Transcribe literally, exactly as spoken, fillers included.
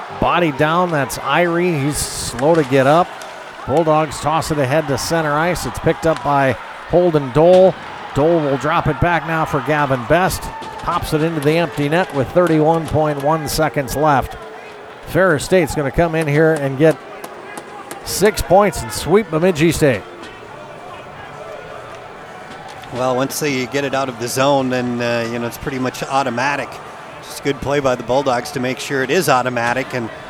Body down, that's Irie. He's slow to get up. Bulldogs toss it ahead to center ice. It's picked up by Holden Dole. Dole will drop it back now for Gavin Best. Pops it into the empty net with thirty-one point one seconds left. Ferris State's going to come in here and get six points and sweep Bemidji State. Well, once they get it out of the zone, then uh, you know it's pretty much automatic. Just good play by the Bulldogs to make sure it is automatic, and